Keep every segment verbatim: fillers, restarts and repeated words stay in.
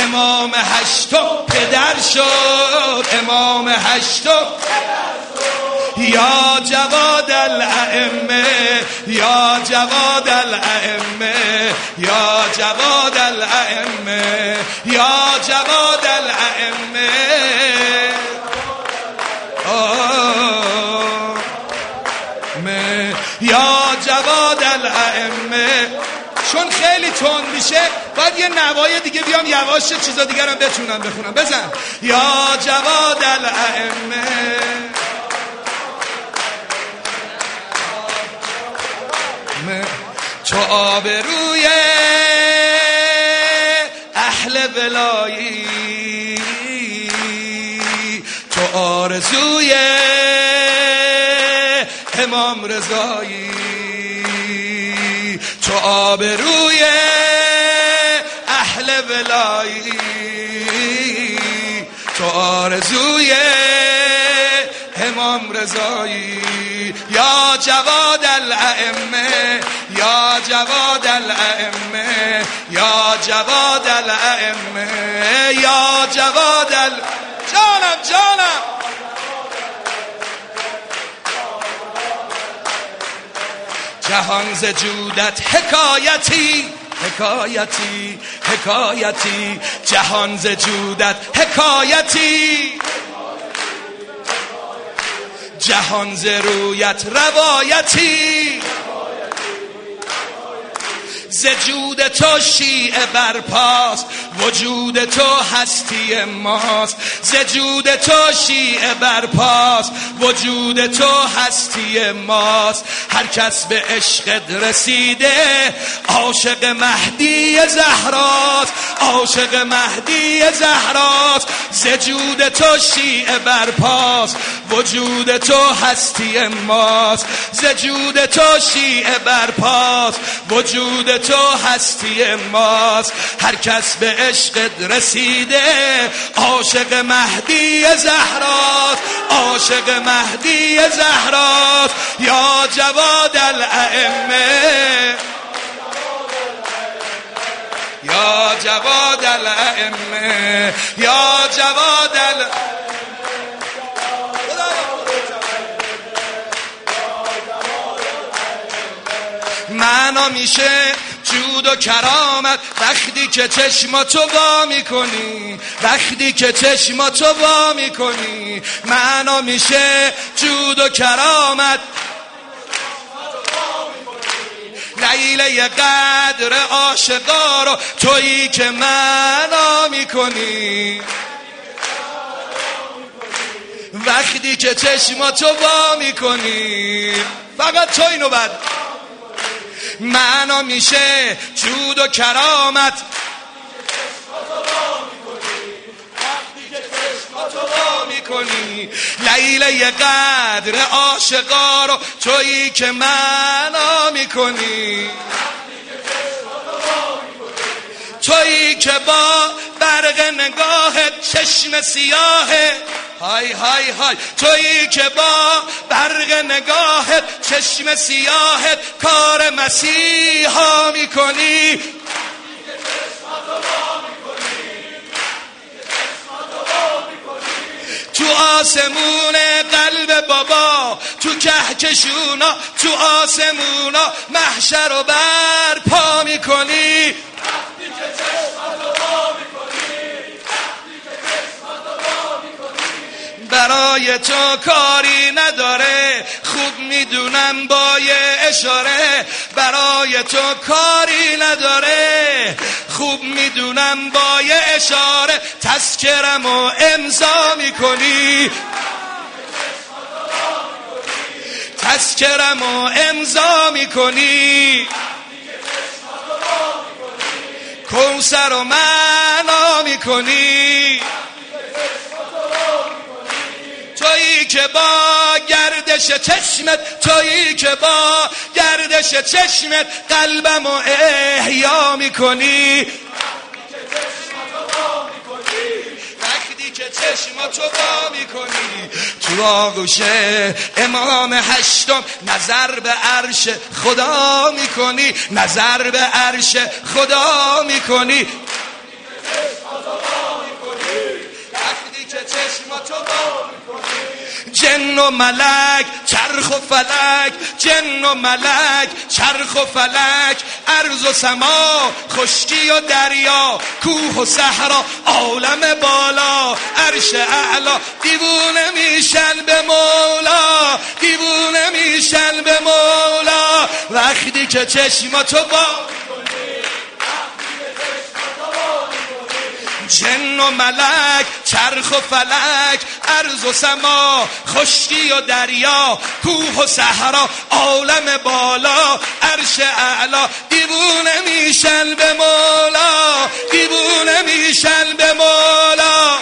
امام هشتم پدر شد، امام هشتم یا جواد الائمه، یا جواد الائمه، یا جواد الائمه، یا جواد الائمه. یا جواد الائمه. چون خیلی تند میشه باید یه نوای دیگه بیام یواش چیزا دیگه رو بتونم بخونم. بزن یا جواد الائمه. تو آبروی اهل ولایی، تو آرزوی امام رضایی، تو آبروی اهل ولایی، تو آرزوی امام رضایی. یا جواد الائمه، یا جواد الائمه، یا جواد الائمه، یا جواد ال... جانم جانم جهان ز جودت حکایتی، حکایتی، حکایتی، جهان ز جودت حکایتی، جهان ز رویت روایتی، ز جود تو شیعه برپاست، وجود تو هستی ماست. ز جود تو شیعه برپاست، وجود تو هستی ماست. هر کس به عشقت رسیده عاشق مهدی زهراست، عاشق مهدی زهراست. ز جود تو شیعه برپاست، وجود تو هستی ماست. ز جود تو شیعه برپاست، وجود تو هستی ماست. هر کس به عشقت رسیده عاشق مهدی زهراست، عاشق مهدی زهراست. یا جواد الائمه، یا جواد الائمه، یا جواد الائمه. معنا میشه جود و کرامت وقتی که چشماتو وا میکنی، وقتی که چشماتو وا میکنی. معنا میشه جود و کرامت لیله قدر عاشقا رو تویی که معنا میکنی. وقتی که چشماتو وا میکنی فقط تو اینو بعد معنا میشه جود و کرامت وقتی که چشماتو وا میکنی. لیله قدر عاشقا رو تویی که معنا میکنی. تویی که با برق نگاهت چشم سیاهه، های های های. تویی که با برق نگاهت چشم سیاهت کار مسیحا میکنی. تو آسمون قلب بابا، تو کهکشونا، تو آسمونا محشر رو برپا میکنی. برای تو کاری نداره، خوب میدونم با یه اشاره. برای تو کاری نداره، خوب میدونم با یه اشاره. تذکرم و امضا میکنی، تذکرم و امضا میکنی. کوثر رو معنا میکنی. تویی که با گردش چشمت، تویی که با گردش چشمت قلبم رو احیا میکنی. وقتی که چشماتو وا میکنی تو آغوش امام هشتم نظر به عرش خدا میکنی، نظر به عرش خدا میکنی. چشماتو وا میکنی. جن و ملک چرخ و فلک، جن و ملک چرخ و فلک، ارض و سما خشکی و دریا، کوه و صحرا عالم بالا، عرش اعلا دیوونه میشن به مولا، دیوونه میشن به مولا. وقتی که چشماتو وا جن و ملک چرخ و فلک، ارض و سما خشکی و دریا، کوه و صحرا عالم بالا، عرش اعلا دیوونه میشن به مولا، دیوونه میشن به مولا.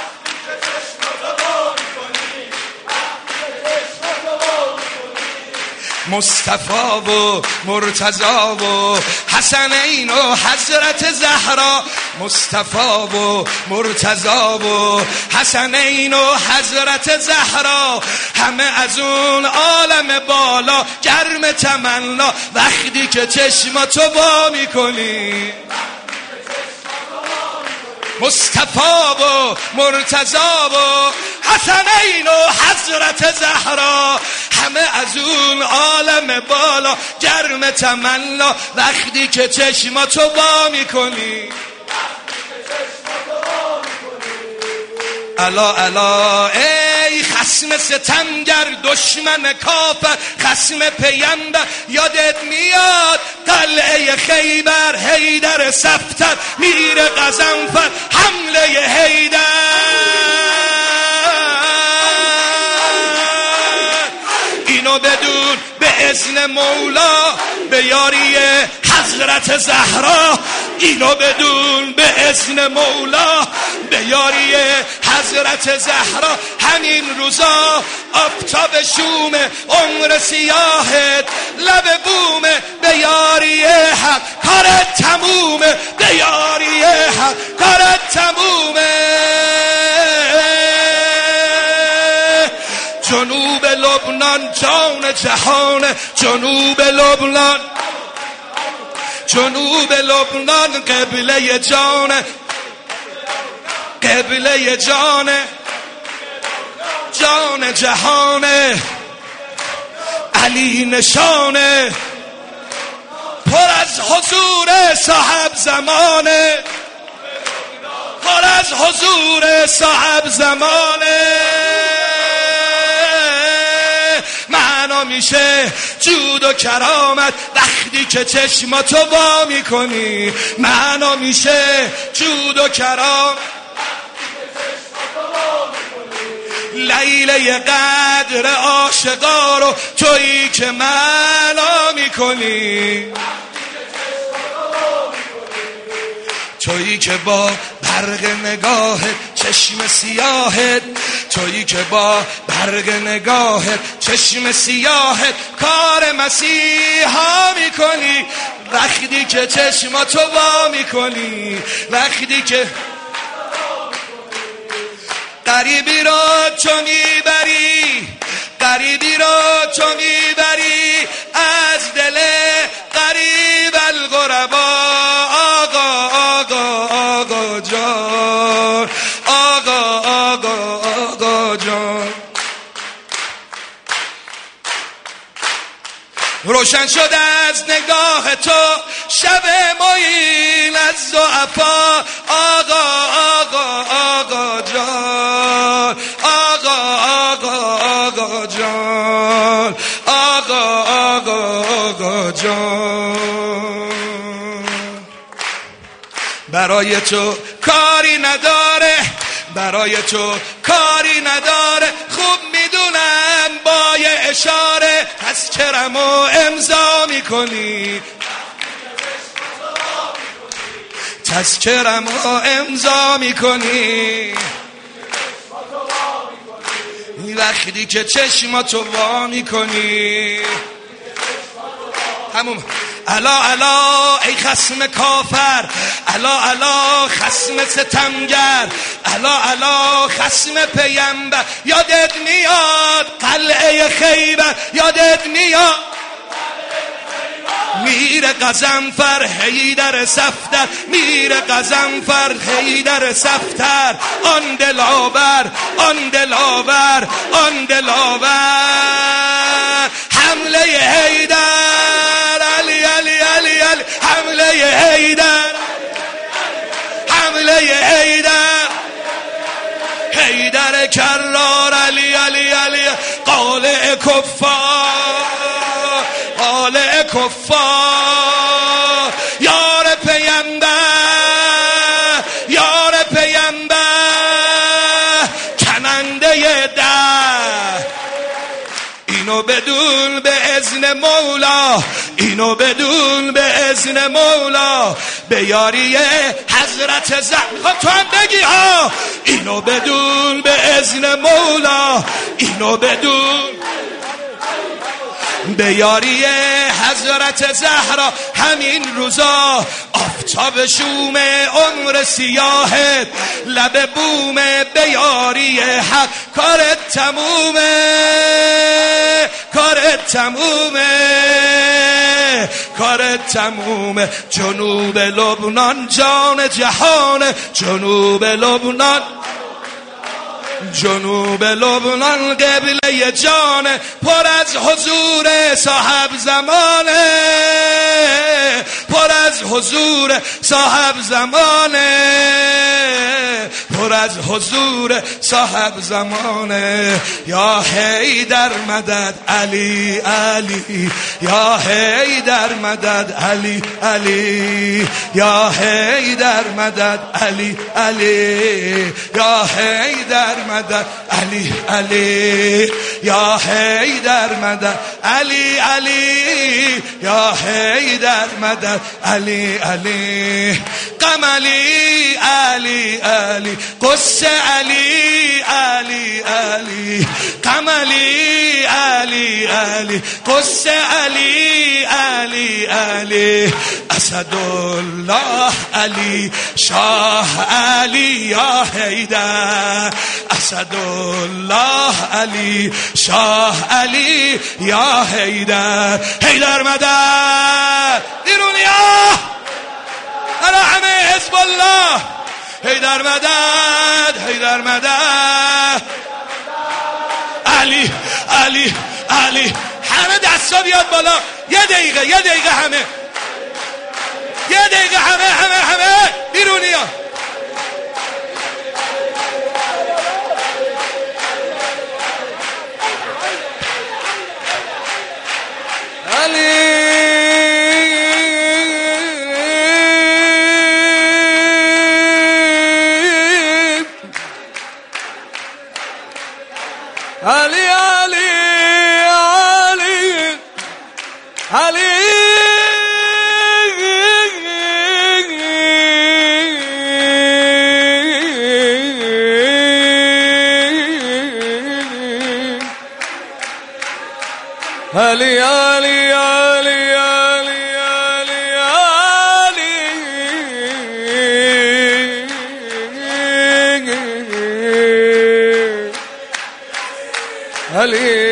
مصطفی و مرتضی و حسنین و حضرت زهرا، مصطفی و مرتضی و حسنین و حضرت زهرا، همه از اون عالم بالا گرم تمنا. وقتی که چشماتو وا میکنی مصطفی و مرتضی و حسنین و حضرت زهرا، همه از اون عالم بالا گرم تمنا. وقتی که چشماتو وا میکنی الا الا ای خصم ستمگر دشمن کافر، خصم پیمبر یادت میاد قلعه خیبر، حیدر صفتر میر غضنفر حمله حیدر. اینو بدون به اذن مولا به یاری حضرت زهرا، اینو بدون به اذن مولا به یاری حضرت زهرا. همین روزا آفتاب شومه، عمر سیاهت لب بومه، به یاری حق کارت تمومه، به یاری حق کارت تمومه. جنوب لبنان جان جهان، جنوب لبنان جنوب لبنان قبله جان، قبله جان جان جهان، علی نشانه پر از حضور صاحب زمانه، پر از حضور صاحب زمانه. معنا میشه جود و کرامت وقتی که چشماتو وا میکنی، معنا میشه جود و کرامت لیله قدر عاشقا رو تویی که معنا میکنی، تویی که با برق نگاهت چشم سیاهت، تویی که با برق نگاهت چشم سیاهت کار مسیحا میکنی. وقتی که چشماتو وا میکنی، وقتی که غریبی را تو میبری، غریبی را تو میبری از دل غریب الغربا. آقا آقا آقا جان، آقا آقا آقا جان. روشن شد از نگاه تو شب معین از ضعفا. آقا آقا آقا جان، آقا آقا آقا جان، آقا آقا آقا جان. برای تو کاری نداره، برای تو کاری نداره، خوب میدونم با یه اشاره تذکرم و امضا میکنی، تذکرم و امضا میکنی. وقتی که چشماتو وا میکنی تموم. الا الا ای خصم کافر، الا الا خصم ستمگر، الا الا خصم پیمبر یادت میاد قلعه خیبر، یادت میاد میره قزنفر حیدر صفدر، میره قزنفر حیدر صفدر. آن دلاور آن دلاور آن دلاور، حمله حیدر علی علی علی علی، حمله حیدر حمله حیدر حیدر کرار علی علی علی، قالع کفار قالع کفار. یار پیمبر یار پیمبر، کننده در. اینو بدون به اذن مولا، اینو بدون به اذن مولا، به یاری حضرت زهرا. تو هم بگی ها، اینو بدون به اذن مولا، اینو بدون به یاری حضرت زهرا. همین روزا آفتاب شوم عمر سیاهت، لب بوم به یاری حق. کارت تمومه کارت تمومه کارت تمومه. جنوب لبنان جان جهان، جنوب لبنان جنوب لبنان قبله جان، پر از حضور صاحب زمانه، پر از حضور صاحب زمانه، پر از حضور صاحب زمانه. یا حیدر مدد علی علی، یا حیدر مدد علی علی، یا حیدر مدد علی علی، یا حیدر مدد علی علی، یا حیدر مدد علی علی، یا حیدر مدد علی علی. قملی علی علی، قصه علی علی علی، قملی علی علی، قصه علی علی علی. اسدالله علی شاه علی، یا حیدر. اسدالله علی شاه علی، یا حیدر. حیدر مدد ایرونیا، برا همه حزب الله. حیدر مدد حیدر مدد علی علی علی. همه دستا بیاد بالا. یه دقیقه یه دقیقه همه یه دقیقه همه همه همه ایرونیا. علی علی علی علی علی. علی علی علی علی علی علی